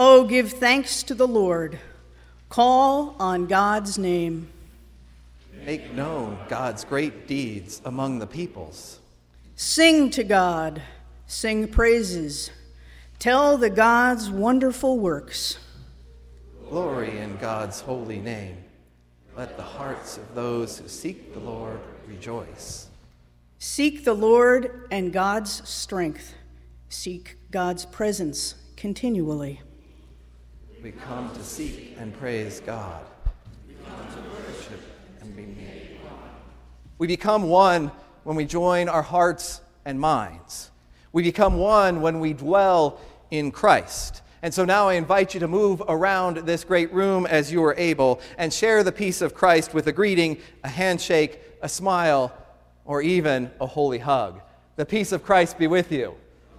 So give thanks to the Lord. Call on God's name. Make known God's great deeds among the peoples. Sing to God. Sing praises. Tell the God's wonderful works. Glory in God's holy name. Let the hearts of those who seek the Lord rejoice. Seek the Lord and God's strength. Seek God's presence continually. We come to seek and praise God. We come to worship and be made one. We become one when we join our hearts and minds. We become one when we dwell in Christ. And so now I invite you to move around this great room as you are able and share the peace of Christ with a greeting, a handshake, a smile, or even a holy hug. The peace of Christ be with you.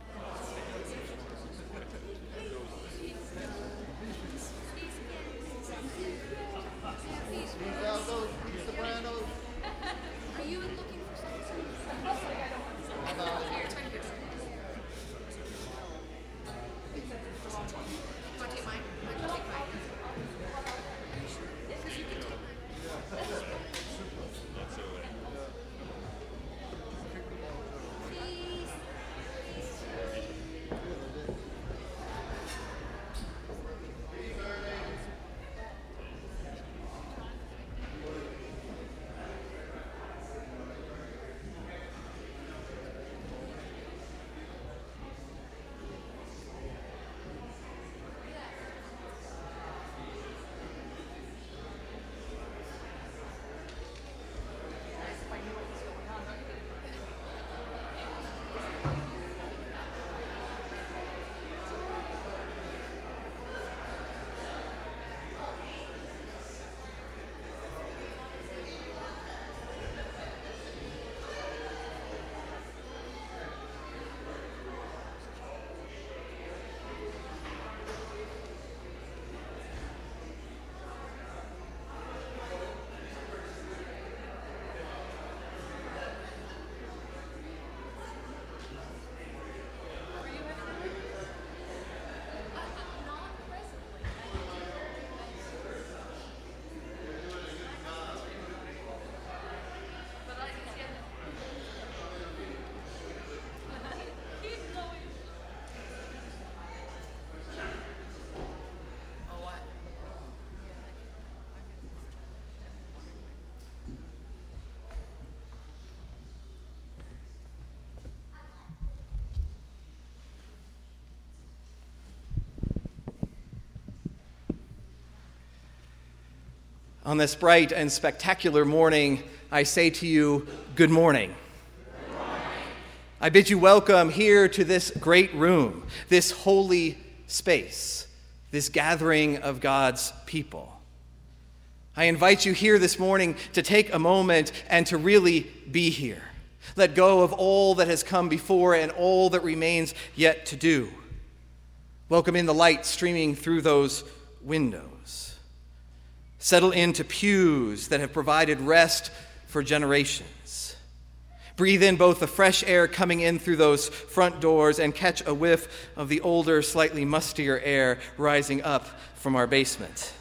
On this bright and spectacular morning, I say to you, good morning. Good morning. I bid you welcome here to this great room, this holy space, this gathering of God's people. I invite you here this morning to take a moment and to really be here. Let go of all that has come before and all that remains yet to do. Welcome in the light streaming through those windows. Settle into pews that have provided rest for generations. Breathe in both the fresh air coming in through those front doors and catch a whiff of the older, slightly mustier air rising up from our basement.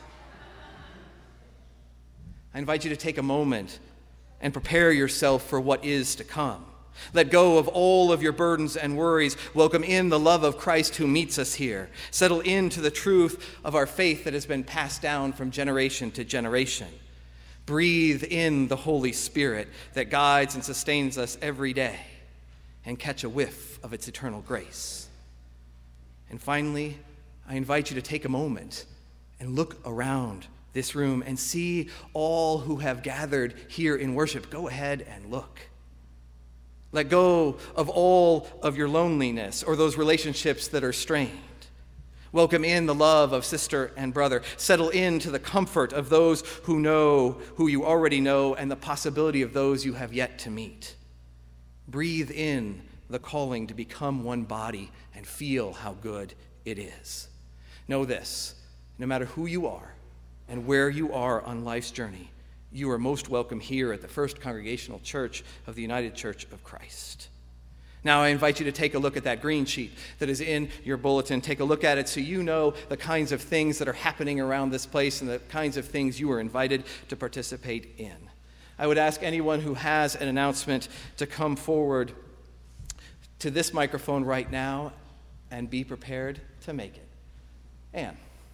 I invite you to take a moment and prepare yourself for what is to come. Let go of all of your burdens and worries. Welcome in the love of Christ who meets us here. Settle into the truth of our faith that has been passed down from generation to generation. Breathe in the Holy Spirit that guides and sustains us every day, and catch a whiff of its eternal grace. And finally, I invite you to take a moment and look around this room and see all who have gathered here in worship. Go ahead and look. Let go of all of your loneliness or those relationships that are strained. Welcome in the love of sister and brother. Settle into the comfort of those who know who you already know and the possibility of those you have yet to meet. Breathe in the calling to become one body and feel how good it is. Know this, no matter who you are and where you are on life's journey, you are most welcome here at the First Congregational Church of the United Church of Christ. Now I invite you to take a look at that green sheet that is in your bulletin. Take a look at it so you know the kinds of things that are happening around this place and the kinds of things you are invited to participate in. I would ask anyone who has an announcement to come forward to this microphone right now and be prepared to make it. Anne.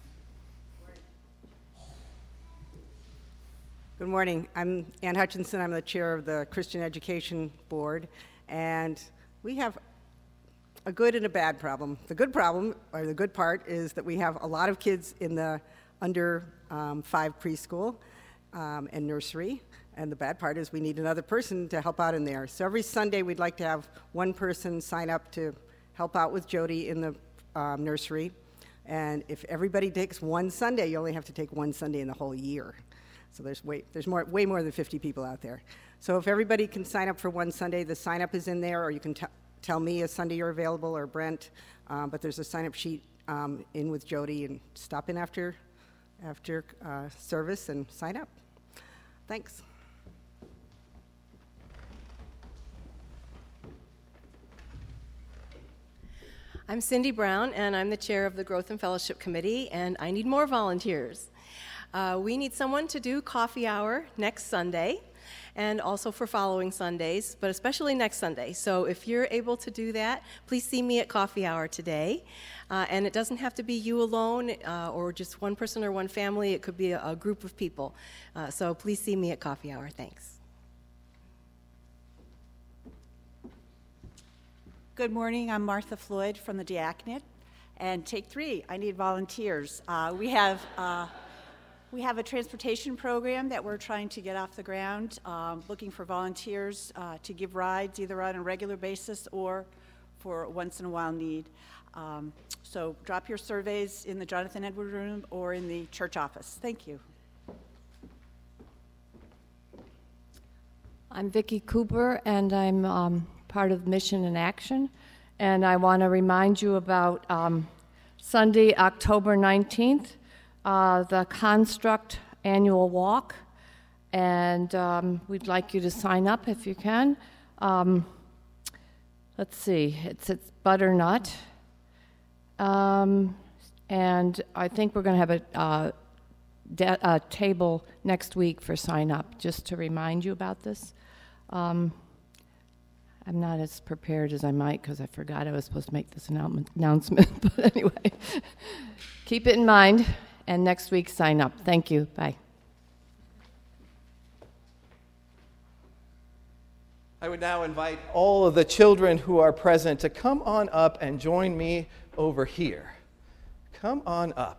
Good morning. I'm Ann Hutchinson. I'm the chair of the Christian Education Board, and we have a good and a bad problem. The good problem, or the good part, is that we have a lot of kids in the under 5 preschool and nursery, and the bad part is we need another person to help out in there. So every Sunday we'd like to have one person sign up to help out with Jody in the nursery, and if everybody takes one Sunday, you only have to take one Sunday in the whole year. So there's way more than 50 people out there. So if everybody can sign up for one Sunday, the sign-up is in there, or you can tell me a Sunday you're available, or Brent, but there's a sign-up sheet in with Jody, and stop in after service and sign up. Thanks. I'm Cindy Brown, and I'm the chair of the Growth and Fellowship Committee, and I need more volunteers. We need someone to do coffee hour next Sunday, and also for following Sundays, but especially next Sunday. So if you're able to do that, please see me at coffee hour today. And it doesn't have to be you alone or just one person or one family. It could be a group of people. So please see me at coffee hour. Thanks. Good morning. I'm Martha Floyd from the Diaconate. And take 3, I need volunteers. We have a transportation program that we're trying to get off the ground, looking for volunteers to give rides either on a regular basis or for a once-in-a-while need. So drop your surveys in the Jonathan Edward room or in the church office. Thank you. I'm Vicki Cooper, and I'm part of Mission in Action. And I want to remind you about Sunday, October 19th, the Construct Annual Walk, and we'd like you to sign up if you can. Let's see, it's Butternut, and I think we're going to have a table next week for sign up, just to remind you about this. I'm not as prepared as I might because I forgot I was supposed to make this announcement, but anyway, keep it in mind. And next week, sign up. Thank you. Bye. I would now invite all of the children who are present to come on up and join me over here. Come on up.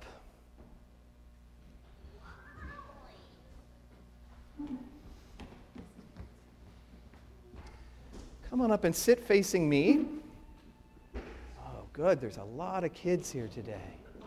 Come on up and sit facing me. Oh, good. There's a lot of kids here today.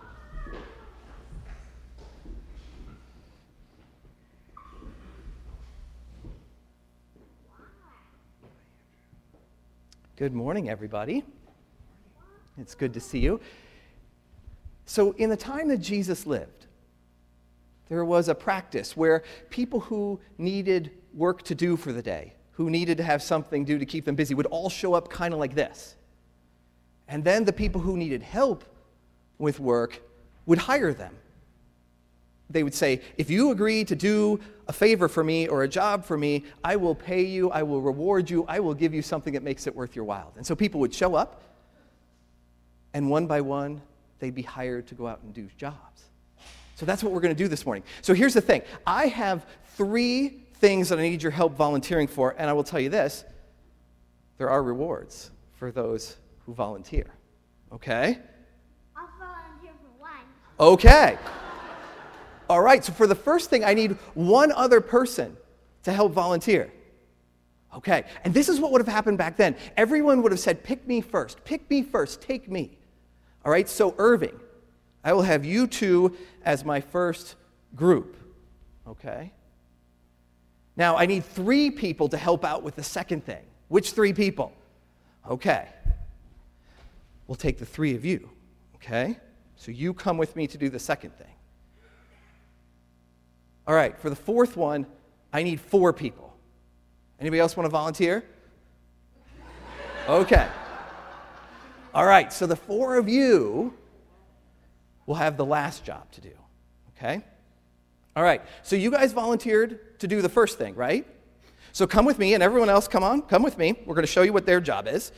Good morning, everybody. It's good to see you. So, in the time that Jesus lived, there was a practice where people who needed work to do for the day, who needed to have something due to keep them busy, would all show up kind of like this. And then the people who needed help with work would hire them. They would say, if you agree to do a favor for me or a job for me, I will pay you, I will reward you, I will give you something that makes it worth your while. And so people would show up, and one by one, they'd be hired to go out and do jobs. So that's what we're going to do this morning. So here's the thing. I have 3 things that I need your help volunteering for, and I will tell you this, there are rewards for those who volunteer. Okay? I'll volunteer for 1. Okay. All right, so for the first thing, I need one other person to help volunteer. Okay, and this is what would have happened back then. Everyone would have said, pick me first, take me. All right, so Irving, I will have you 2 as my first group. Okay? Now, I need 3 people to help out with the second thing. Which 3 people? Okay. We'll take the 3 of you. Okay? So you come with me to do the second thing. All right, for the 4th one, I need 4 people. Anybody else want to volunteer? Okay. All right, so the 4 of you will have the last job to do, okay? All right, so you guys volunteered to do the first thing, right? So come with me, and everyone else, come with me. We're going to show you what their job is.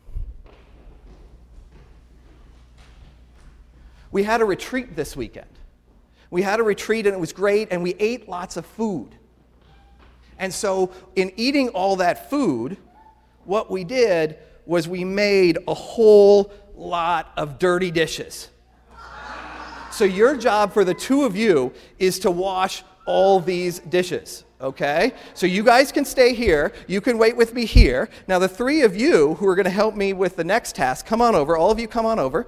We had a retreat this weekend. We had a retreat, and it was great, and we ate lots of food. And so in eating all that food, what we did was we made a whole lot of dirty dishes. So your job for the 2 of you is to wash all these dishes, okay? So you guys can stay here. You can wait with me here. Now the 3 of you who are going to help me with the next task, come on over. All of you come on over.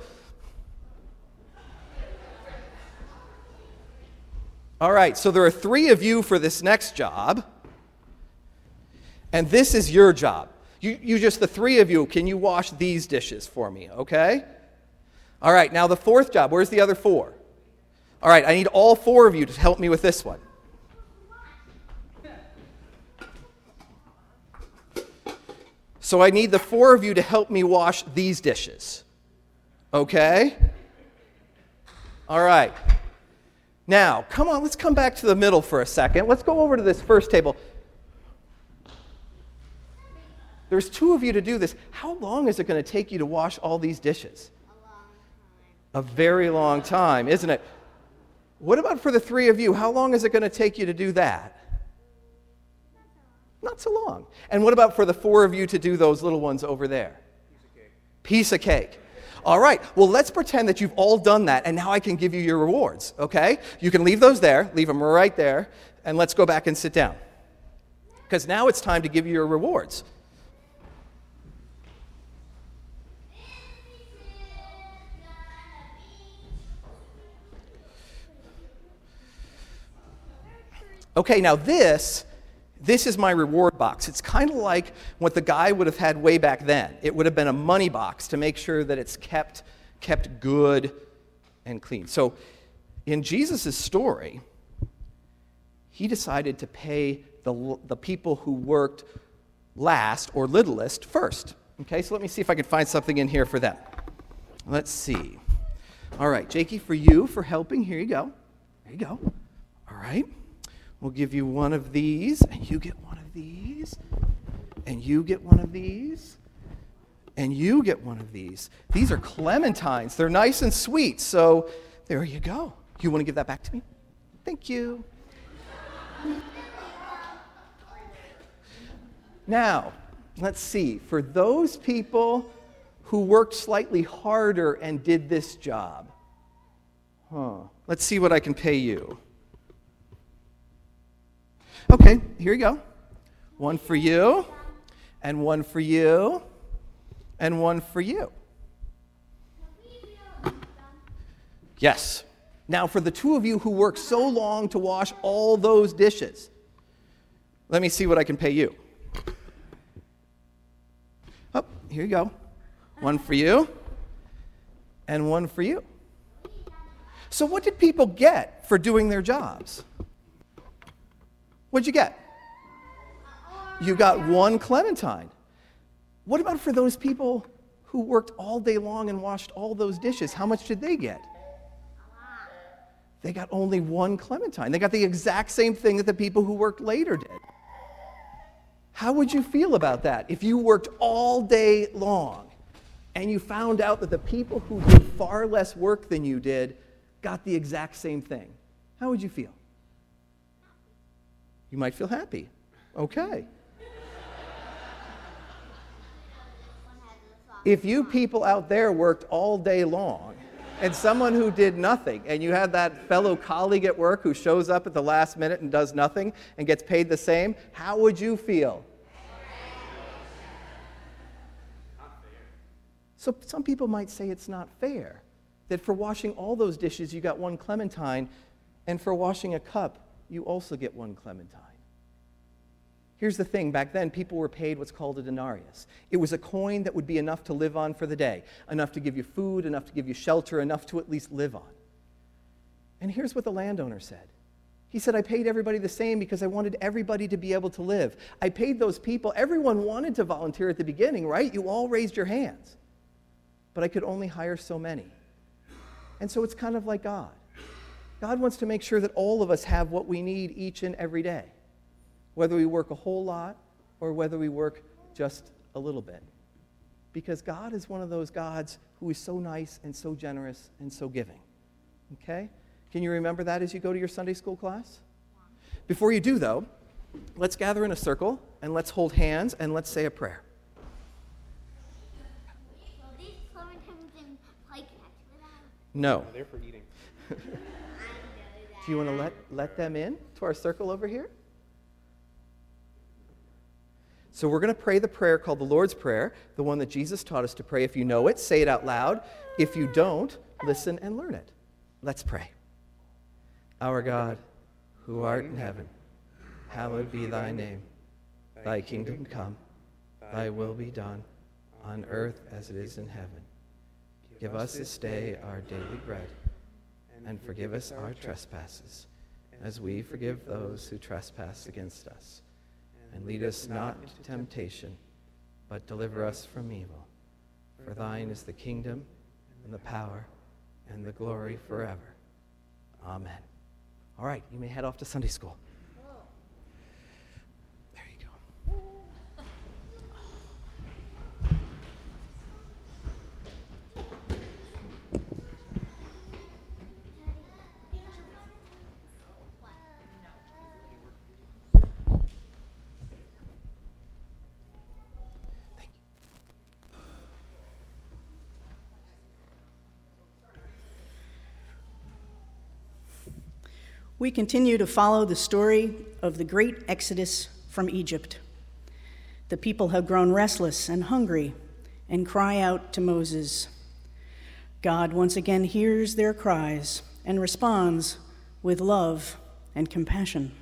All right, so there are 3 of you for this next job. And this is your job. You just, the 3 of you, can you wash these dishes for me, okay? All right, now the 4th job, where's the other 4? All right, I need all 4 of you to help me with this one. So I need the 4 of you to help me wash these dishes, okay? All right. Now, come on, let's come back to the middle for a second. Let's go over to this first table. There's 2 of you to do this. How long is it going to take you to wash all these dishes? A long time. A very long time, isn't it? What about for the 3 of you? How long is it going to take you to do that? Not so long. And what about for the 4 of you to do those little ones over there? Piece of cake. All right, well, let's pretend that you've all done that, and now I can give you your rewards, okay? You can leave those there, leave them right there, and let's go back and sit down. Because now it's time to give you your rewards. Okay, now this is my reward box. It's kind of like what the guy would have had way back then. It would have been a money box to make sure that it's kept good and clean. So in Jesus' story, he decided to pay the people who worked last or littlest first. Okay, so let me see if I can find something in here for them. Let's see. All right, Jakey, for you, for helping, here you go. There you go. All right. We'll give you one of these, and you get one of these, and you get one of these, and you get one of these. These are clementines. They're nice and sweet, so there you go. You want to give that back to me? Thank you. Now, let's see. For those people who worked slightly harder and did this job, let's see what I can pay you. Okay, here you go. One for you, and one for you, and one for you. Yes. Now, for the 2 of you who worked so long to wash all those dishes, let me see what I can pay you. Oh, here you go. One for you, and one for you. So what did people get for doing their jobs? What'd you get? You got 1 clementine. What about for those people who worked all day long and washed all those dishes? How much did they get? They got only 1 clementine. They got the exact same thing that the people who worked later did. How would you feel about that if you worked all day long and you found out that the people who did far less work than you did got the exact same thing? How would you feel? You might feel happy. Okay. If you people out there worked all day long and someone who did nothing, and you had that fellow colleague at work who shows up at the last minute and does nothing and gets paid the same, how would you feel? So some people might say it's not fair, that for washing all those dishes you got 1 clementine, and for washing a cup you also get 1 clementine. Here's the thing, back then people were paid what's called a denarius. It was a coin that would be enough to live on for the day, enough to give you food, enough to give you shelter, enough to at least live on. And here's what the landowner said. He said, I paid everybody the same because I wanted everybody to be able to live. I paid those people. Everyone wanted to volunteer at the beginning, right? You all raised your hands. But I could only hire so many. And so it's kind of like God. God wants to make sure that all of us have what we need each and every day, whether we work a whole lot or whether we work just a little bit. Because God is one of those gods who is so nice and so generous and so giving. Okay? Can you remember that as you go to your Sunday school class? Before you do, though, let's gather in a circle and let's hold hands and let's say a prayer. Will these clementines and pie connect with that? No. They're for eating. Do you want to let them in to our circle over here? So we're going to pray the prayer called the Lord's Prayer, the one that Jesus taught us to pray. If you know it, say it out loud. If you don't, listen and learn it. Let's pray. Our God, who art in heaven, hallowed be thy name. Thy kingdom come, thy will be done, on earth as it is in heaven. Give us this day our daily bread, and forgive us our trespasses, as we forgive those who trespass against us. And lead us not into temptation, but deliver us from evil. For thine is the kingdom, and the power, and the glory forever. Amen. All right, you may head off to Sunday school. There you go. We continue to follow the story of the great exodus from Egypt. The people have grown restless and hungry and cry out to Moses. God once again hears their cries and responds with love and compassion.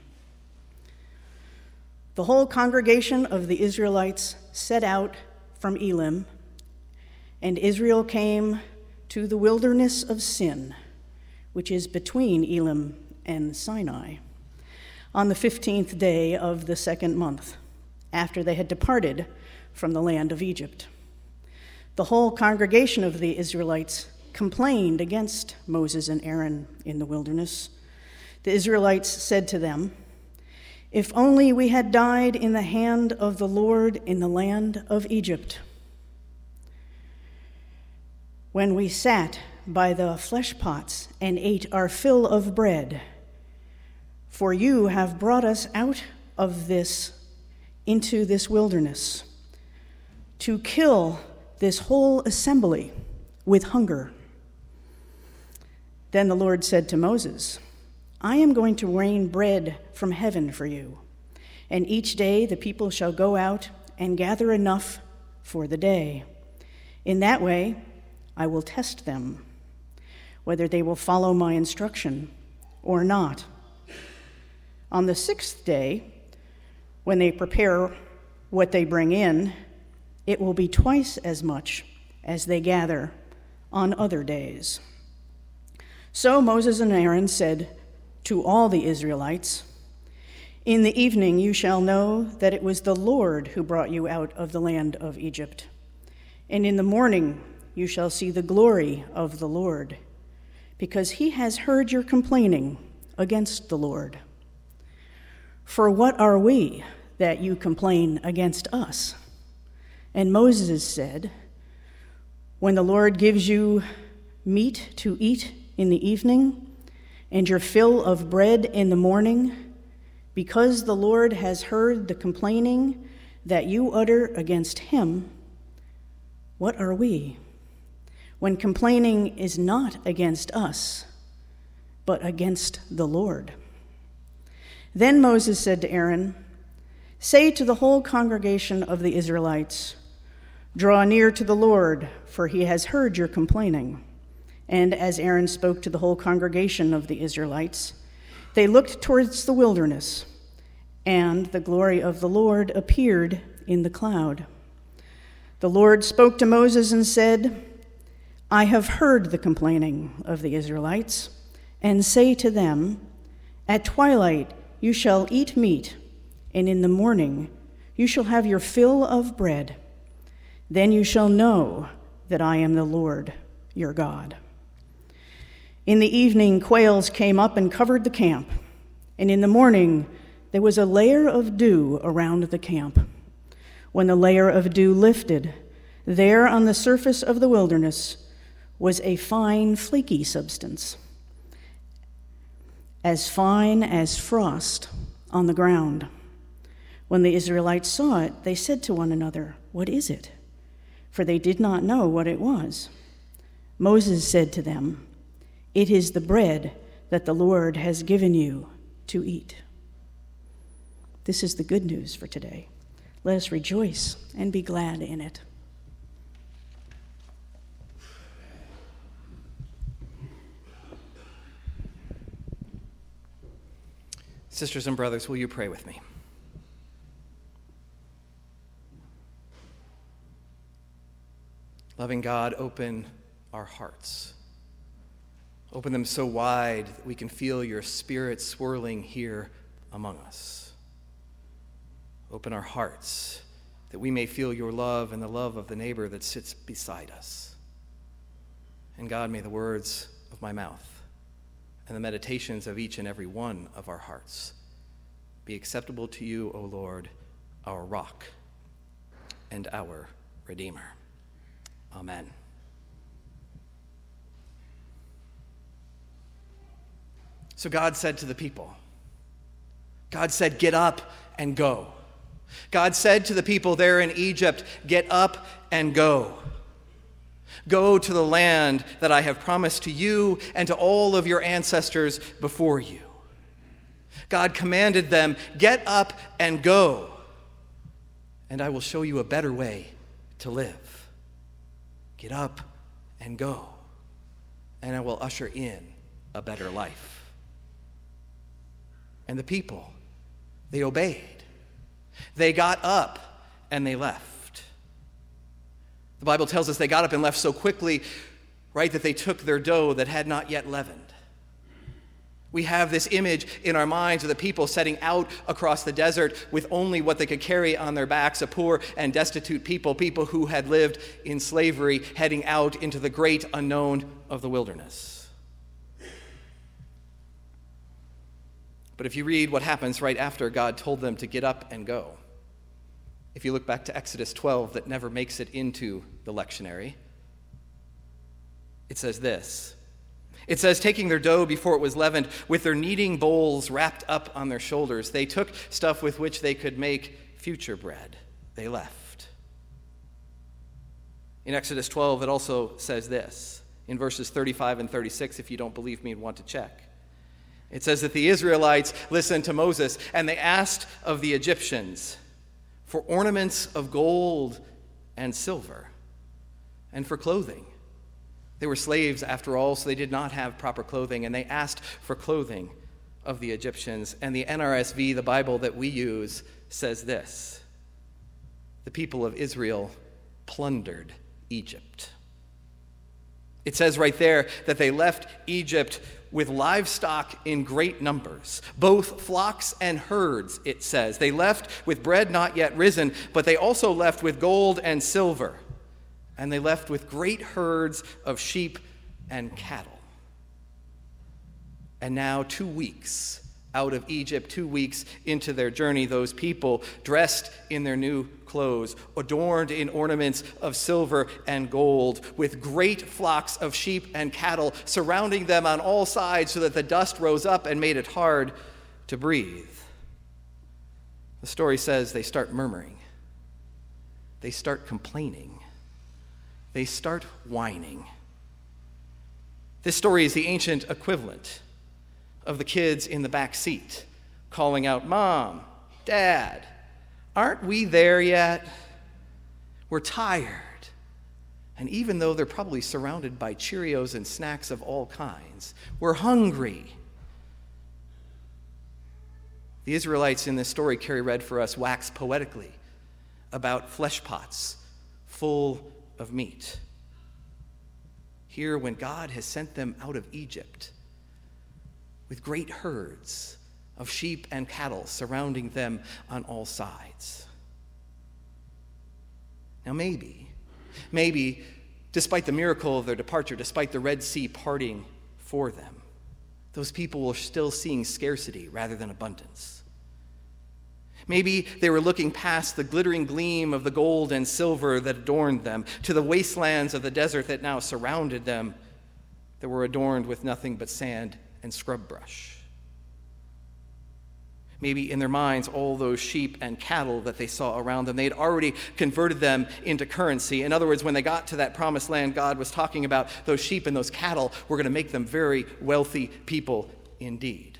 The whole congregation of the Israelites set out from Elim, and Israel came to the wilderness of Sin, which is between Elim and Sinai, on the 15th day of the second month, after they had departed from the land of Egypt. The whole congregation of the Israelites complained against Moses and Aaron in the wilderness. The Israelites said to them, "If only we had died in the hand of the Lord in the land of Egypt, when we sat by the flesh pots and ate our fill of bread. For you have brought us out of this into this wilderness to kill this whole assembly with hunger." Then the Lord said to Moses, "I am going to rain bread from heaven for you, and each day the people shall go out and gather enough for the day. In that way I will test them, whether they will follow my instruction or not. On the sixth day, when they prepare what they bring in, it will be twice as much as they gather on other days." So Moses and Aaron said to all the Israelites, "In the evening you shall know that it was the Lord who brought you out of the land of Egypt. And in the morning you shall see the glory of the Lord, because he has heard your complaining against the Lord. For what are we that you complain against us?" And Moses said, "When the Lord gives you meat to eat in the evening, and your fill of bread in the morning, because the Lord has heard the complaining that you utter against him, what are we, when complaining is not against us, but against the Lord?" Then Moses said to Aaron, "Say to the whole congregation of the Israelites, 'Draw near to the Lord, for he has heard your complaining.'" And as Aaron spoke to the whole congregation of the Israelites, they looked towards the wilderness, and the glory of the Lord appeared in the cloud. The Lord spoke to Moses and said, "I have heard the complaining of the Israelites, and say to them, At twilight you shall eat meat, and in the morning you shall have your fill of bread. Then you shall know that I am the Lord your God. In the evening, quails came up and covered the camp, and in the morning there was a layer of dew around the camp. When the layer of dew lifted, there on the surface of the wilderness was a fine, flaky substance, as fine as frost on the ground. When the Israelites saw it, they said to one another, "What is it?" For they did not know what it was. Moses said to them, "It is the bread that the Lord has given you to eat." This is the good news for today. Let us rejoice and be glad in it. Sisters and brothers, will you pray with me? Loving God, open our hearts. Open them so wide that we can feel your Spirit swirling here among us. Open our hearts that we may feel your love and the love of the neighbor that sits beside us. And God, may the words of my mouth and the meditations of each and every one of our hearts be acceptable to you, O Lord, our rock and our Redeemer. Amen. So God said to the people, God said, "Get up and go." God said to the people there in Egypt, "Get up and go. Go to the land that I have promised to you and to all of your ancestors before you." God commanded them, "Get up and go, and I will show you a better way to live." Get up and go, and I will usher in a better life. And the people, they obeyed. They got up and they left. The Bible tells us they got up and left so quickly, right, that they took their dough that had not yet leavened. We have this image in our minds of the people setting out across the desert with only what they could carry on their backs, a poor and destitute people who had lived in slavery, heading out into the great unknown of the wilderness. But if you read what happens right after God told them to get up and go, if you look back to Exodus 12, that never makes it into the lectionary, it says this. It says, taking their dough before it was leavened, with their kneading bowls wrapped up on their shoulders, they took stuff with which they could make future bread. They left. In Exodus 12, it also says this, in verses 35 and 36, if you don't believe me and want to check. It says that the Israelites listened to Moses, and they asked of the Egyptians for ornaments of gold and silver, and for clothing. They were slaves, after all, so they did not have proper clothing, and they asked for clothing of the Egyptians. And the NRSV, the Bible that we use, says this: the people of Israel plundered Egypt. It says right there that they left Egypt with livestock in great numbers, both flocks and herds, it says. They left with bread not yet risen, but they also left with gold and silver. And they left with great herds of sheep and cattle. And now 2 weeks out of Egypt, 2 weeks into their journey, those people, dressed in their new clothes, adorned in ornaments of silver and gold, with great flocks of sheep and cattle surrounding them on all sides so that the dust rose up and made it hard to breathe. The story says they start murmuring. They start complaining. They start whining. This story is the ancient equivalent of the kids in the back seat calling out, "Mom, Dad, aren't we there yet? We're tired." And even though they're probably surrounded by Cheerios and snacks of all kinds, we're hungry. The Israelites in this story Carrie read for us wax poetically about flesh pots full of meat. Here, when God has sent them out of Egypt with great herds of sheep and cattle surrounding them on all sides. Now maybe, despite the miracle of their departure, despite the Red Sea parting for them, those people were still seeing scarcity rather than abundance. Maybe they were looking past the glittering gleam of the gold and silver that adorned them to the wastelands of the desert that now surrounded them, that were adorned with nothing but sand and scrub brush. Maybe in their minds, all those sheep and cattle that they saw around them, they had already converted them into currency. In other words, when they got to that promised land, God was talking about those sheep and those cattle were going to make them very wealthy people indeed.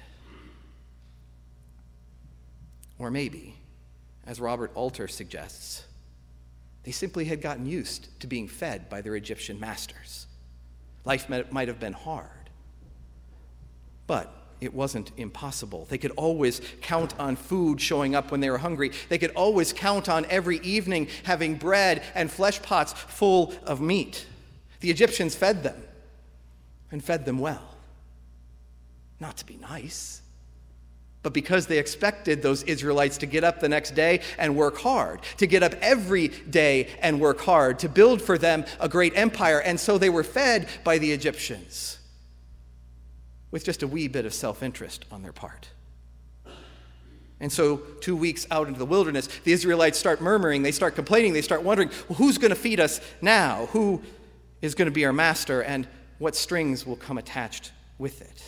Or maybe, as Robert Alter suggests, they simply had gotten used to being fed by their Egyptian masters. Life might have been hard, but it wasn't impossible. They could always count on food showing up when they were hungry. They could always count on every evening having bread and flesh pots full of meat. The Egyptians fed them, and fed them well. Not to be nice, but because they expected those Israelites to get up the next day and work hard, to get up every day and work hard, to build for them a great empire. And so they were fed by the Egyptians with just a wee bit of self-interest on their part. And so 2 weeks out into the wilderness, the Israelites start murmuring, they start complaining, they start wondering, well, who's going to feed us now? Who is going to be our master? And what strings will come attached with it?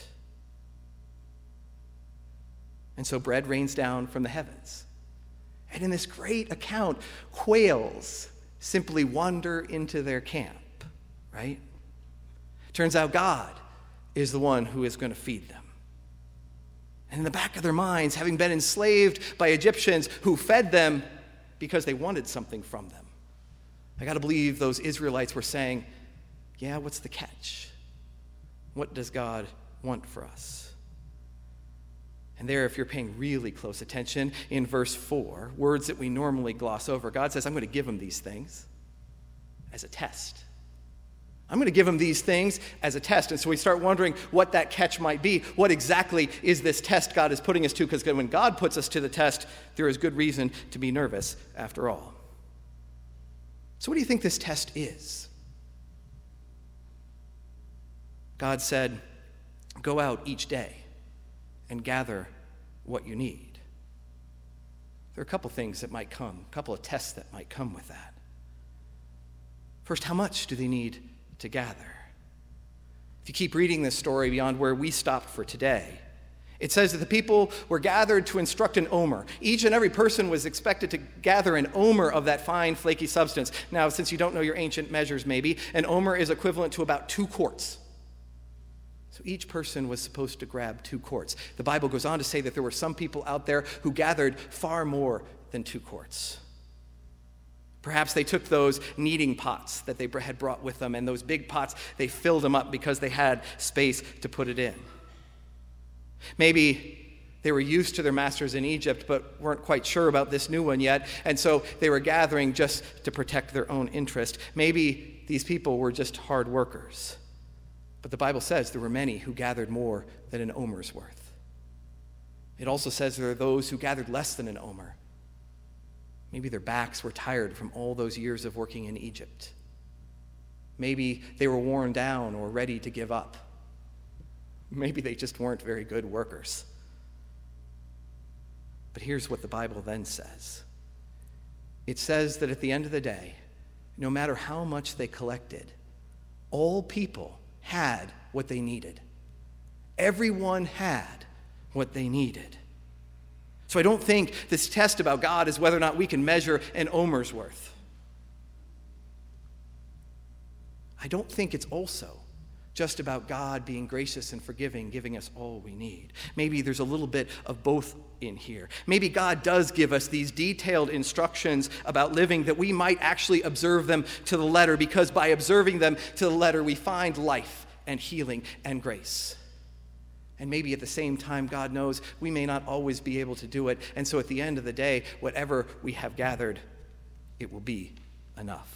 And so bread rains down from the heavens. And in this great account, quails simply wander into their camp, right? Turns out God is the one who is going to feed them. And in the back of their minds, having been enslaved by Egyptians who fed them because they wanted something from them, I got to believe those Israelites were saying, yeah, what's the catch? What does God want for us? And there, if you're paying really close attention, in verse 4, words that we normally gloss over, God says, I'm going to give them these things as a test. I'm going to give them these things as a test. And so we start wondering what that catch might be. What exactly is this test God is putting us to? Because when God puts us to the test, there is good reason to be nervous after all. So what do you think this test is? God said, go out each day and gather what you need. There are a couple things that might come, a couple of tests that might come with that. First, how much do they need to gather? If you keep reading this story beyond where we stopped for today, it says that the people were gathered to instruct an omer. Each and every person was expected to gather an omer of that fine, flaky substance. Now, since you don't know your ancient measures, maybe, an omer is equivalent to about 2 quarts. So each person was supposed to grab 2 quarts. The Bible goes on to say that there were some people out there who gathered far more than 2 quarts. Perhaps they took those kneading pots that they had brought with them, and those big pots, they filled them up because they had space to put it in. Maybe they were used to their masters in Egypt, but weren't quite sure about this new one yet, and so they were gathering just to protect their own interest. Maybe these people were just hard workers. But the Bible says there were many who gathered more than an omer's worth. It also says there are those who gathered less than an omer. Maybe their backs were tired from all those years of working in Egypt. Maybe they were worn down or ready to give up. Maybe they just weren't very good workers. But here's what the Bible then says. It says that at the end of the day, no matter how much they collected, all people had what they needed. Everyone had what they needed. So I don't think this test about God is whether or not we can measure an omer's worth. I don't think it's also just about God being gracious and forgiving, giving us all we need. Maybe there's a little bit of both in here. Maybe God does give us these detailed instructions about living that we might actually observe them to the letter, because by observing them to the letter, we find life and healing and grace. And maybe at the same time, God knows we may not always be able to do it. And so at the end of the day, whatever we have gathered, it will be enough.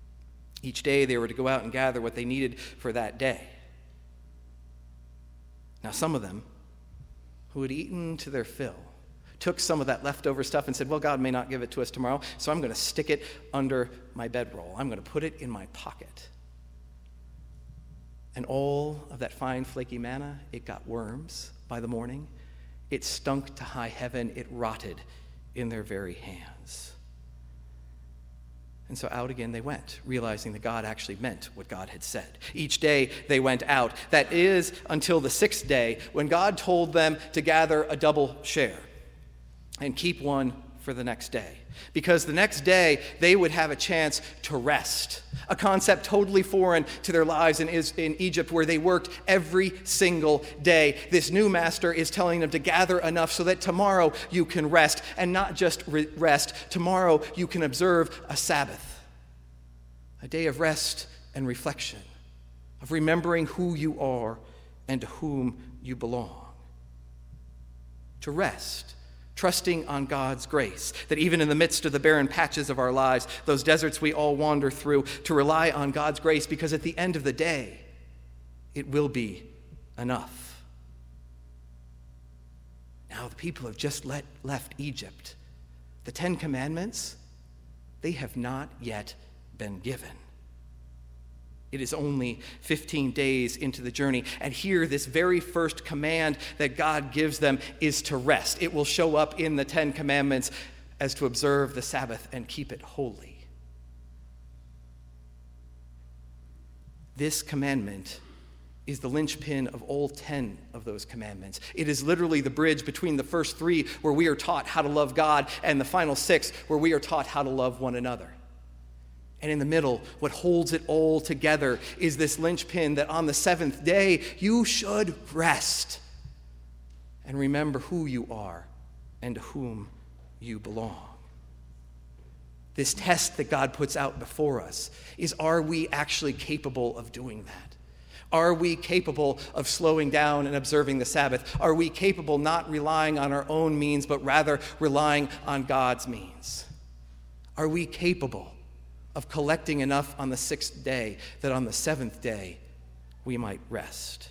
Each day they were to go out and gather what they needed for that day. Now, some of them who had eaten to their fill took some of that leftover stuff and said, well, God may not give it to us tomorrow, so I'm going to stick it under my bedroll. I'm going to put it in my pocket. And all of that fine, flaky manna, it got worms by the morning. It stunk to high heaven. It rotted in their very hands. And so out again they went, realizing that God actually meant what God had said. Each day they went out. That is until the sixth day, when God told them to gather a double share and keep one for the next day. Because the next day they would have a chance to rest, a concept totally foreign to their lives in Egypt, where they worked every single day. This new master is telling them to gather enough so that tomorrow you can rest, and not just rest. Tomorrow you can observe a Sabbath, a day of rest and reflection, of remembering who you are and to whom you belong. To rest, trusting on God's grace, that even in the midst of the barren patches of our lives, those deserts we all wander through, to rely on God's grace, because at the end of the day, it will be enough. Now, the people have just left Egypt. The 10 Commandments, they have not yet been given. It is only 15 days into the journey. And here, this very first command that God gives them is to rest. It will show up in the 10 Commandments as to observe the Sabbath and keep it holy. This commandment is the linchpin of all 10 of those commandments. It is literally the bridge between the first 3, where we are taught how to love God, and the final 6, where we are taught how to love one another. And in the middle, what holds it all together is this linchpin that on the 7th day, you should rest and remember who you are and to whom you belong. This test that God puts out before us is, are we actually capable of doing that? Are we capable of slowing down and observing the Sabbath? Are we capable not relying on our own means, but rather relying on God's means? Are we capable of collecting enough on the 6th day that on the 7th day we might rest?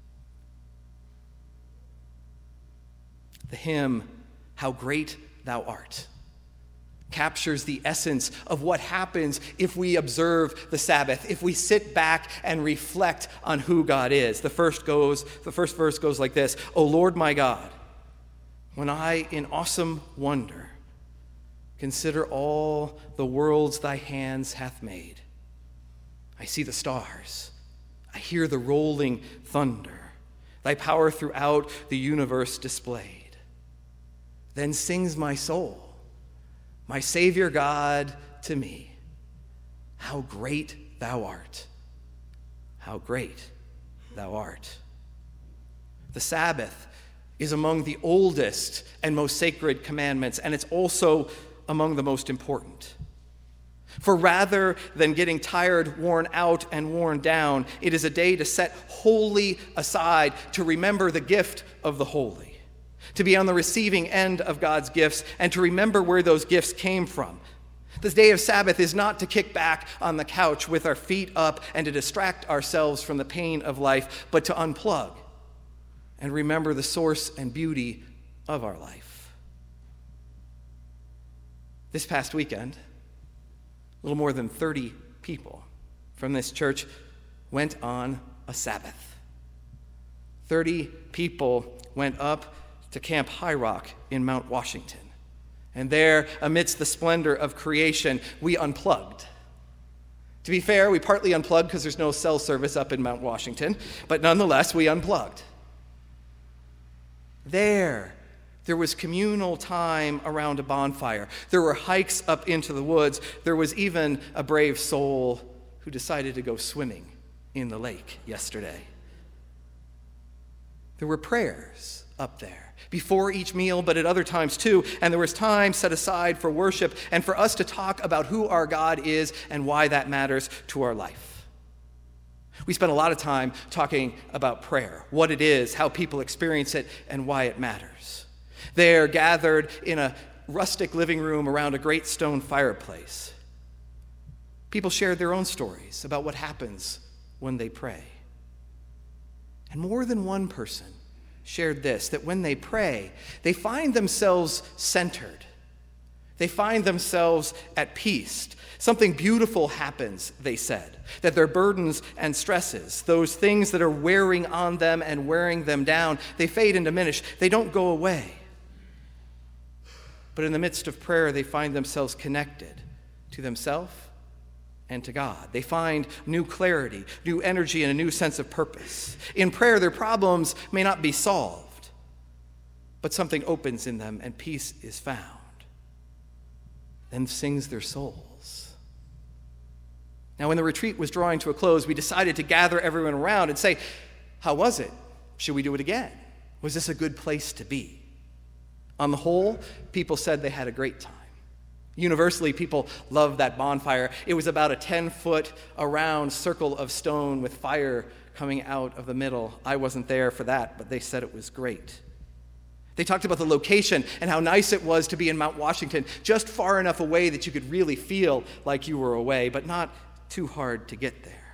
The hymn, "How Great Thou Art," captures the essence of what happens if we observe the Sabbath, if we sit back and reflect on who God is. The first verse goes like this: "O Lord my God, when I in awesome wonder consider all the worlds thy hands hath made, I see the stars, I hear the rolling thunder, thy power throughout the universe displayed. Then sings my soul, my Savior God, to me, how great thou art, how great thou art." The Sabbath is among the oldest and most sacred commandments, and it's also among the most important. For rather than getting tired, worn out, and worn down, it is a day to set wholly aside, to remember the gift of the holy, to be on the receiving end of God's gifts, and to remember where those gifts came from. This day of Sabbath is not to kick back on the couch with our feet up and to distract ourselves from the pain of life, but to unplug and remember the source and beauty of our life. This past weekend, a little more than 30 people from this church went on a Sabbath. 30 people went up to Camp High Rock in Mount Washington. And there, amidst the splendor of creation, we unplugged. To be fair, we partly unplugged because there's no cell service up in Mount Washington, but nonetheless, we unplugged. There was communal time around a bonfire. There were hikes up into the woods. There was even a brave soul who decided to go swimming in the lake yesterday. There were prayers up there before each meal, but at other times too, and there was time set aside for worship and for us to talk about who our God is and why that matters to our life. We spent a lot of time talking about prayer, what it is, how people experience it, and why it matters. There, gathered in a rustic living room around a great stone fireplace, people shared their own stories about what happens when they pray. And more than one person shared this, that when they pray, they find themselves centered. They find themselves at peace. Something beautiful happens, they said, that their burdens and stresses, those things that are wearing on them and wearing them down, they fade and diminish. They don't go away. But in the midst of prayer, they find themselves connected to themselves and to God. They find new clarity, new energy, and a new sense of purpose. In prayer, their problems may not be solved, but something opens in them and peace is found. Then sings their souls. Now, when the retreat was drawing to a close, we decided to gather everyone around and say, how was it? Should we do it again? Was this a good place to be? On the whole, people said they had a great time. Universally, people loved that bonfire. It was about a 10-foot around circle of stone with fire coming out of the middle. I wasn't there for that, but they said it was great. They talked about the location and how nice it was to be in Mount Washington, just far enough away that you could really feel like you were away, but not too hard to get there.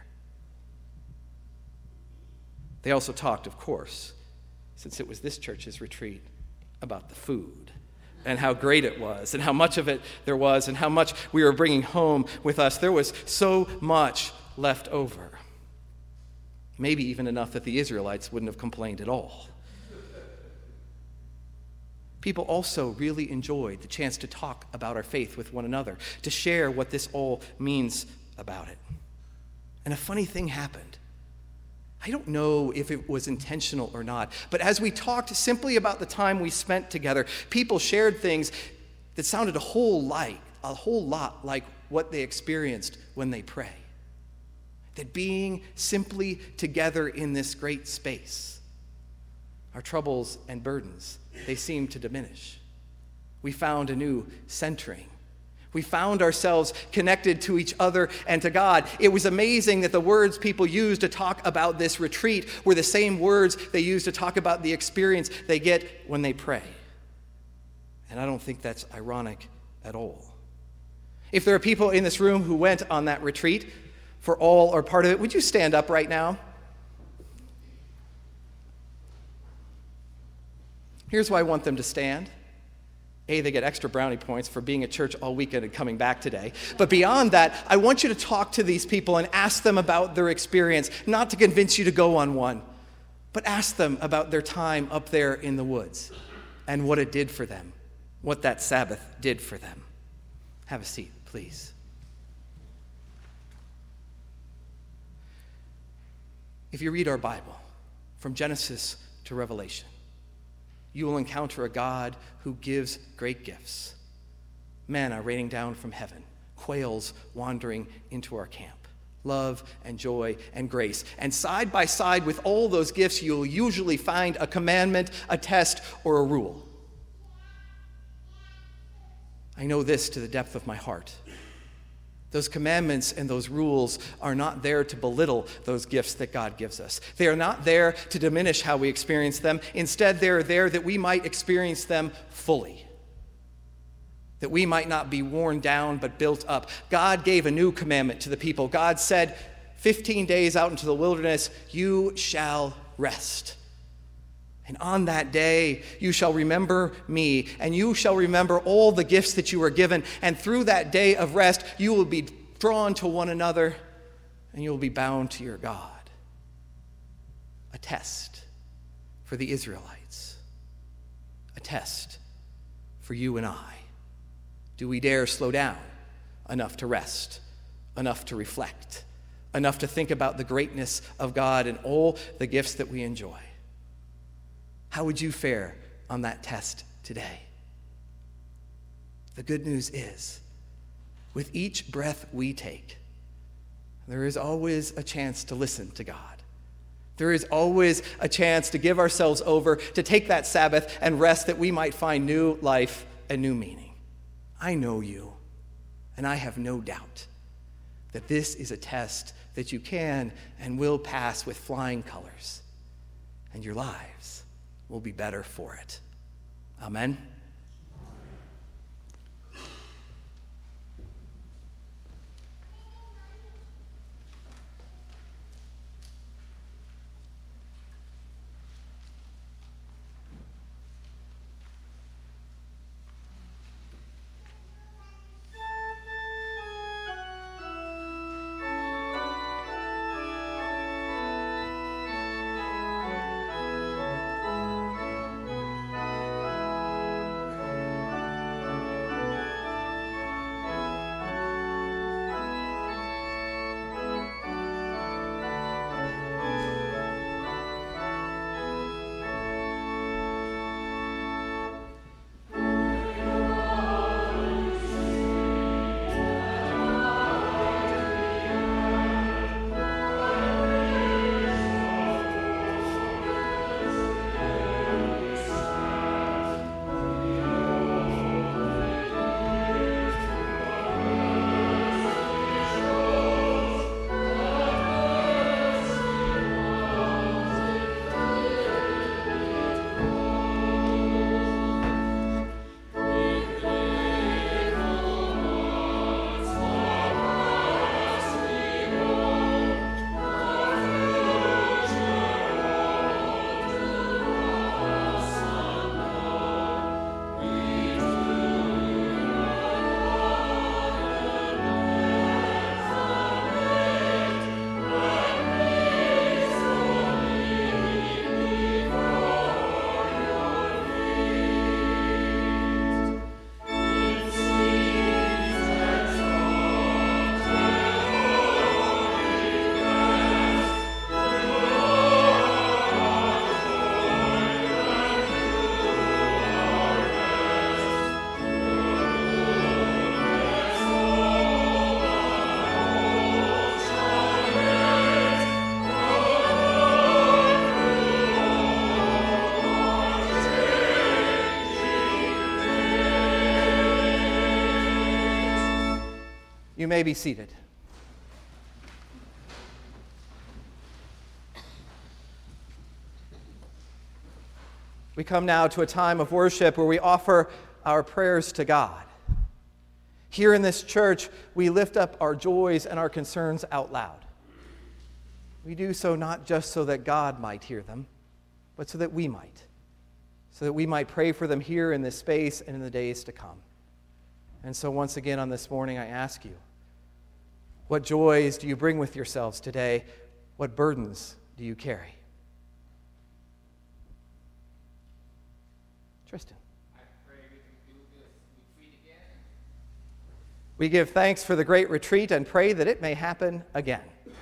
They also talked, of course, since it was this church's retreat, about the food and how great it was and how much of it there was and how much we were bringing home with us. There was so much left over. Maybe even enough that the Israelites wouldn't have complained at all. People also really enjoyed the chance to talk about our faith with one another, to share what this all means about it. And a funny thing happened. I don't know if it was intentional or not, but as we talked simply about the time we spent together, people shared things that sounded a whole lot like what they experienced when they pray. That being simply together in this great space, our troubles and burdens, they seemed to diminish. We found a new centering. We found ourselves connected to each other and to God. It was amazing that the words people used to talk about this retreat were the same words they used to talk about the experience they get when they pray. And I don't think that's ironic at all. If there are people in this room who went on that retreat for all or part of it, would you stand up right now? Here's why I want them to stand. A, they get extra brownie points for being at church all weekend and coming back today. But beyond that, I want you to talk to these people and ask them about their experience, not to convince you to go on one, but ask them about their time up there in the woods and what it did for them, what that Sabbath did for them. Have a seat, please. If you read our Bible, from Genesis to Revelation, you will encounter a God who gives great gifts. Manna raining down from heaven, quails wandering into our camp, love and joy and grace. And side by side with all those gifts, you'll usually find a commandment, a test, or a rule. I know this to the depth of my heart. Those commandments and those rules are not there to belittle those gifts that God gives us. They are not there to diminish how we experience them. Instead, they are there that we might experience them fully, that we might not be worn down but built up. God gave a new commandment to the people. God said, 15 days out into the wilderness, you shall rest. And on that day, you shall remember me, and you shall remember all the gifts that you were given. And through that day of rest, you will be drawn to one another, and you will be bound to your God. A test for the Israelites. A test for you and I. Do we dare slow down enough to rest, enough to reflect, enough to think about the greatness of God and all the gifts that we enjoy? How would you fare on that test today? The good news is, with each breath we take, there is always a chance to listen to God. There is always a chance to give ourselves over, to take that Sabbath and rest that we might find new life and new meaning. I know you, and I have no doubt that this is a test that you can and will pass with flying colors, and your lives will be better for it. Amen. You may be seated. We come now to a time of worship where we offer our prayers to God. Here in this church, we lift up our joys and our concerns out loud. We do so not just so that God might hear them, but so that we might. So that we might pray for them here in this space and in the days to come. And so once again on this morning, I ask you, what joys do you bring with yourselves today? What burdens do you carry? Tristan. I pray we can do this retreat again. We give thanks for the great retreat and pray that it may happen again.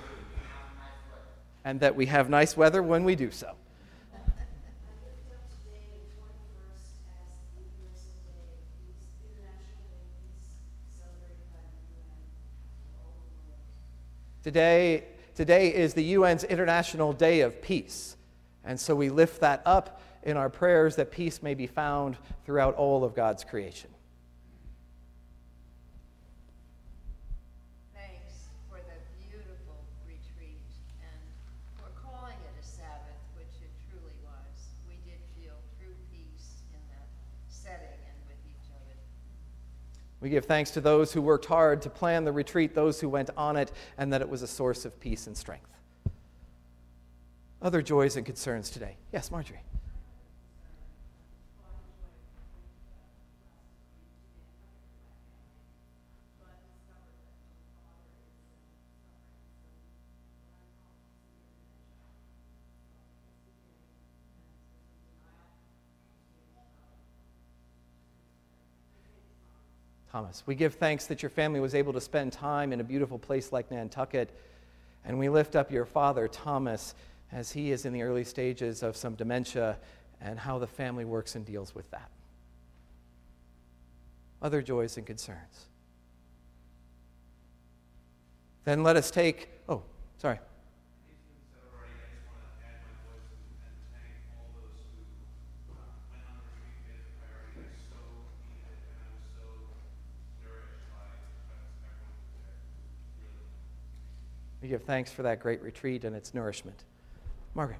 And that we have nice weather when we do so. Today is the UN's International Day of Peace, and so we lift that up in our prayers that peace may be found throughout all of God's creation. Thanks for the beautiful retreat and for calling it a Sabbath, which it truly was. We did feel true peace in that setting and with each other. We give thanks to those who worked hard to plan the retreat, those who went on it, and that it was a source of peace and strength. Other joys and concerns today. Yes, Marjorie. Thomas, we give thanks that your family was able to spend time in a beautiful place like Nantucket, and we lift up your father, Thomas, as he is in the early stages of some dementia and how the family works and deals with that. Other joys and concerns. Then let us take, sorry. We give thanks for that great retreat and its nourishment. Margaret.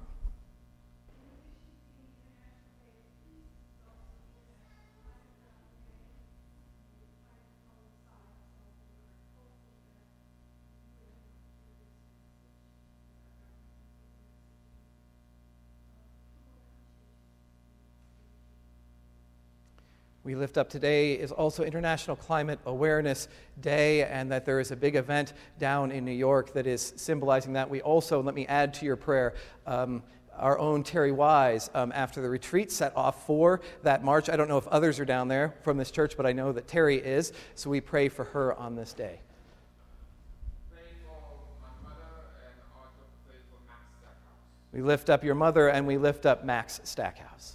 We lift up today is also International Climate Awareness Day, and that there is a big event down in New York that is symbolizing that. We also, let me add to your prayer, our own Terry Wise, after the retreat, set off for that march. I don't know if others are down there from this church, but I know that Terry is, so we pray for her on this day. Pray for my mother and also pray for Max Stackhouse. We lift up your mother and we lift up Max Stackhouse.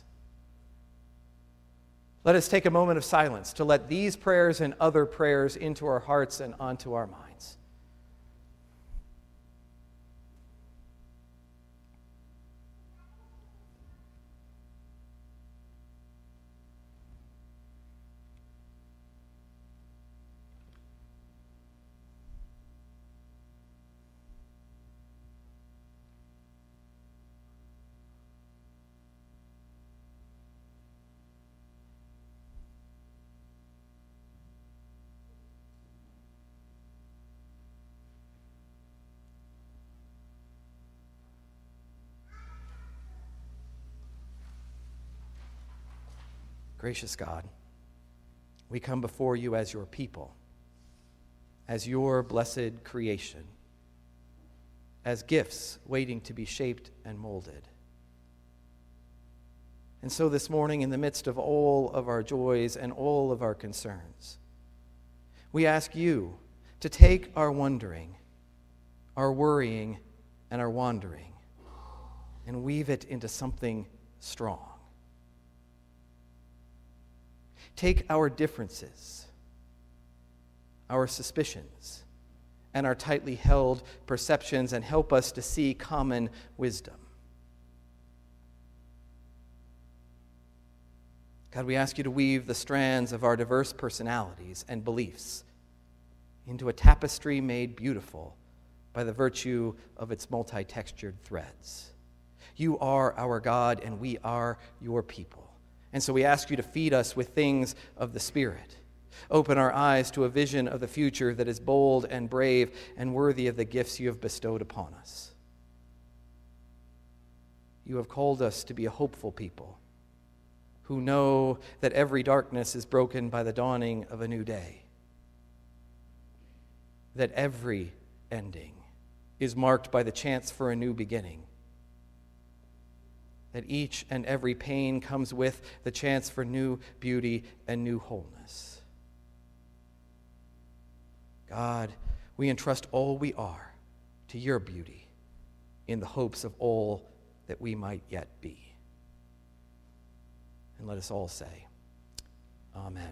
Let us take a moment of silence to let these prayers and other prayers into our hearts and onto our minds. Gracious God, we come before you as your people, as your blessed creation, as gifts waiting to be shaped and molded. And so this morning, in the midst of all of our joys and all of our concerns, we ask you to take our wondering, our worrying, and our wandering, and weave it into something strong. Take our differences, our suspicions, and our tightly held perceptions and help us to see common wisdom. God, we ask you to weave the strands of our diverse personalities and beliefs into a tapestry made beautiful by the virtue of its multi-textured threads. You are our God, and we are your people. And so we ask you to feed us with things of the Spirit. Open our eyes to a vision of the future that is bold and brave and worthy of the gifts you have bestowed upon us. You have called us to be a hopeful people who know that every darkness is broken by the dawning of a new day, that every ending is marked by the chance for a new beginning, that each and every pain comes with the chance for new beauty and new wholeness. God, we entrust all we are to your beauty in the hopes of all that we might yet be. And let us all say, Amen.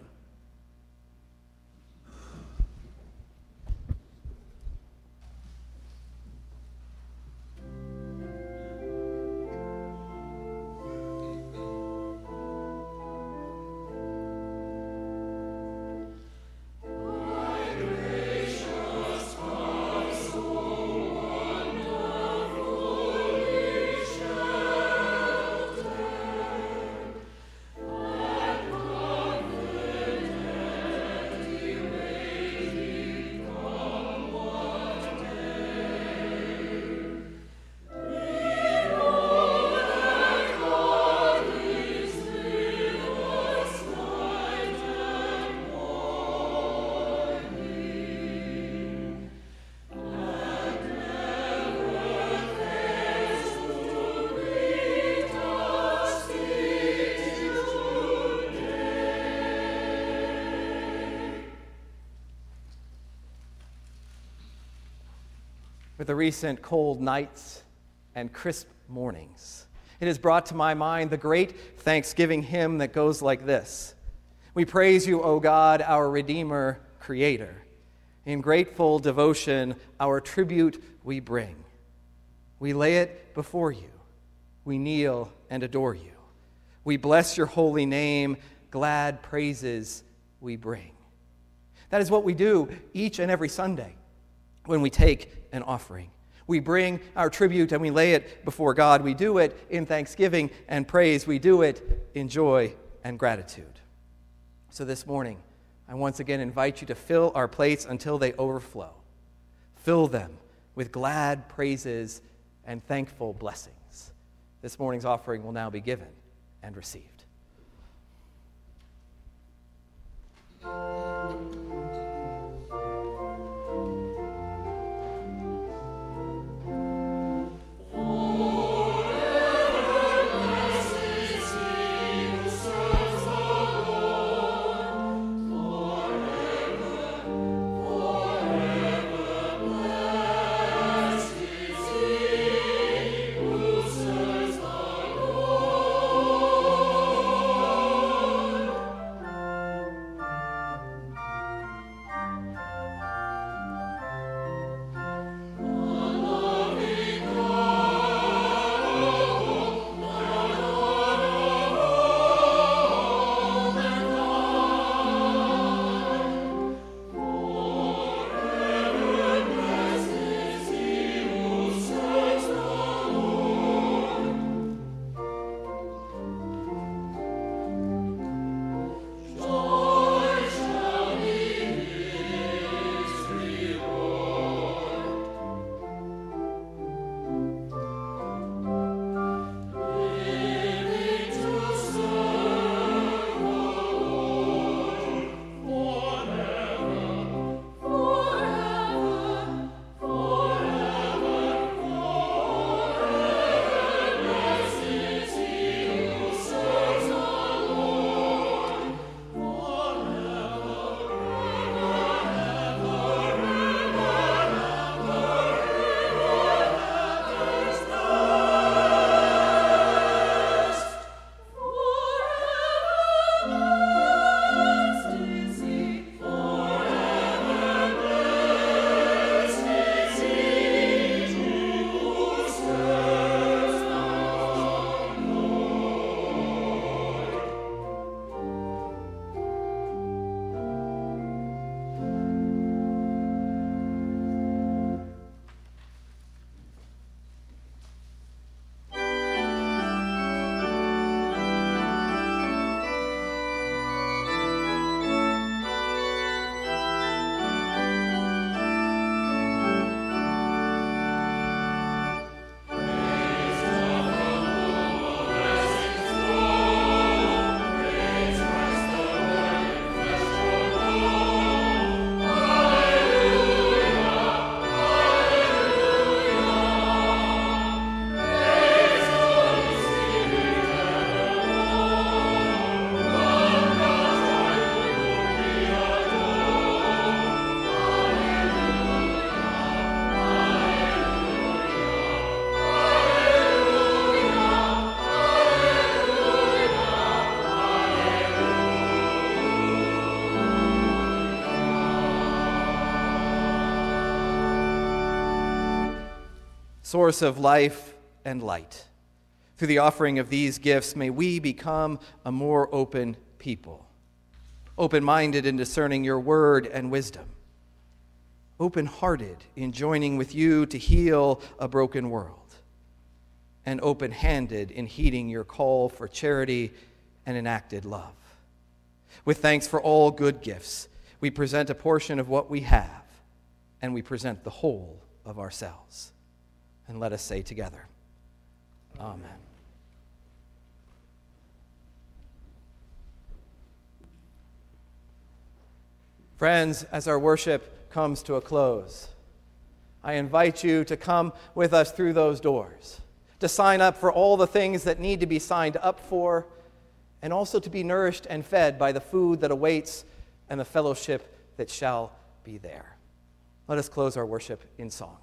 With the recent cold nights and crisp mornings, it has brought to my mind the great Thanksgiving hymn that goes like this. We praise you, O God, our Redeemer, Creator. In grateful devotion, our tribute we bring. We lay it before you. We kneel and adore you. We bless your holy name. Glad praises we bring. That is what we do each and every Sunday when we take an offering. We bring our tribute and we lay it before God. We do it in thanksgiving and praise. We do it in joy and gratitude. So this morning, I once again invite you to fill our plates until they overflow. Fill them with glad praises and thankful blessings. This morning's offering will now be given and received. source of life and light. Through the offering of these gifts, may we become a more open people, open-minded in discerning your word and wisdom, open-hearted in joining with you to heal a broken world, and open-handed in heeding your call for charity and enacted love. With thanks for all good gifts, we present a portion of what we have, and we present the whole of ourselves. And let us say together, Amen. Friends, as our worship comes to a close, I invite you to come with us through those doors, to sign up for all the things that need to be signed up for, and also to be nourished and fed by the food that awaits and the fellowship that shall be there. Let us close our worship in song.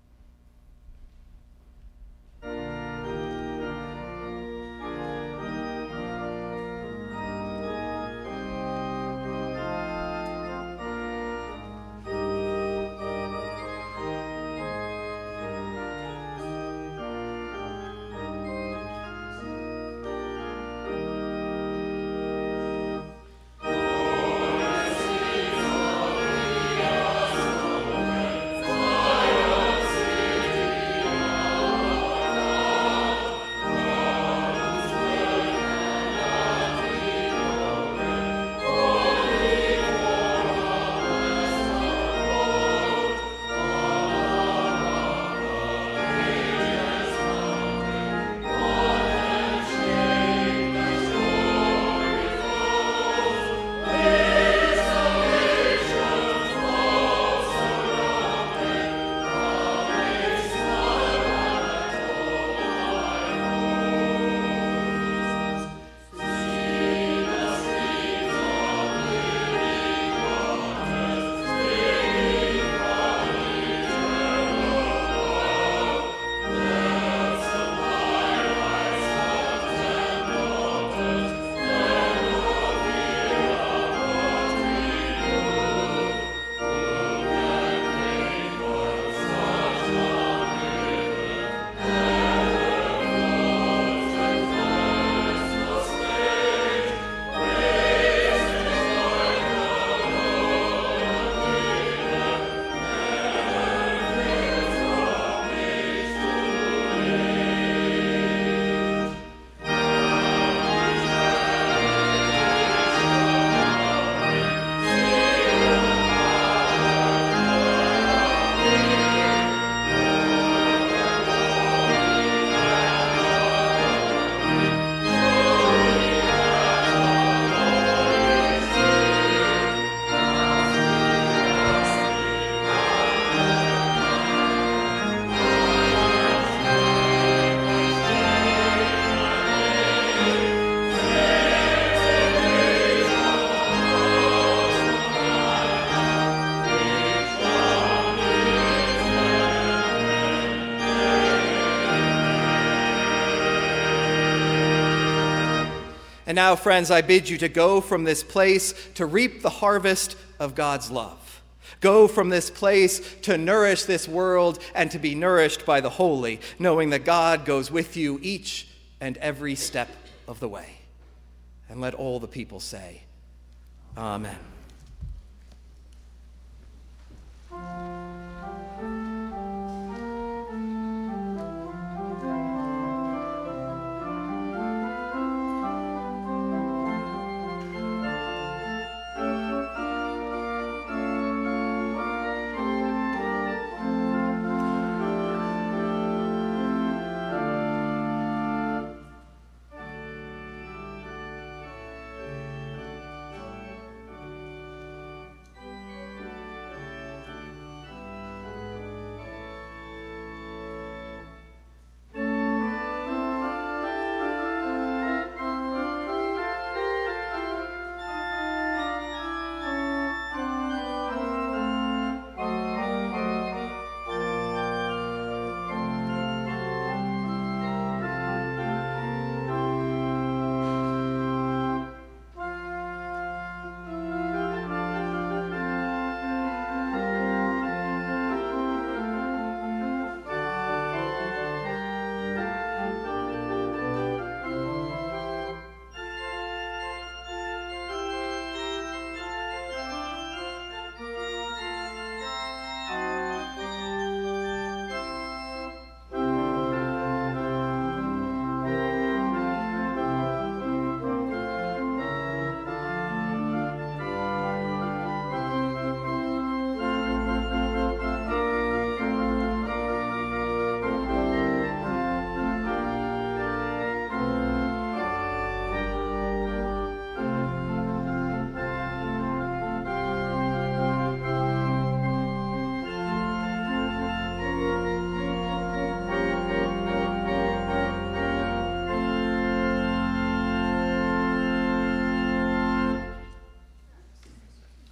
And now, friends, I bid you to go from this place to reap the harvest of God's love. Go from this place to nourish this world and to be nourished by the holy, knowing that God goes with you each and every step of the way. And let all the people say, Amen.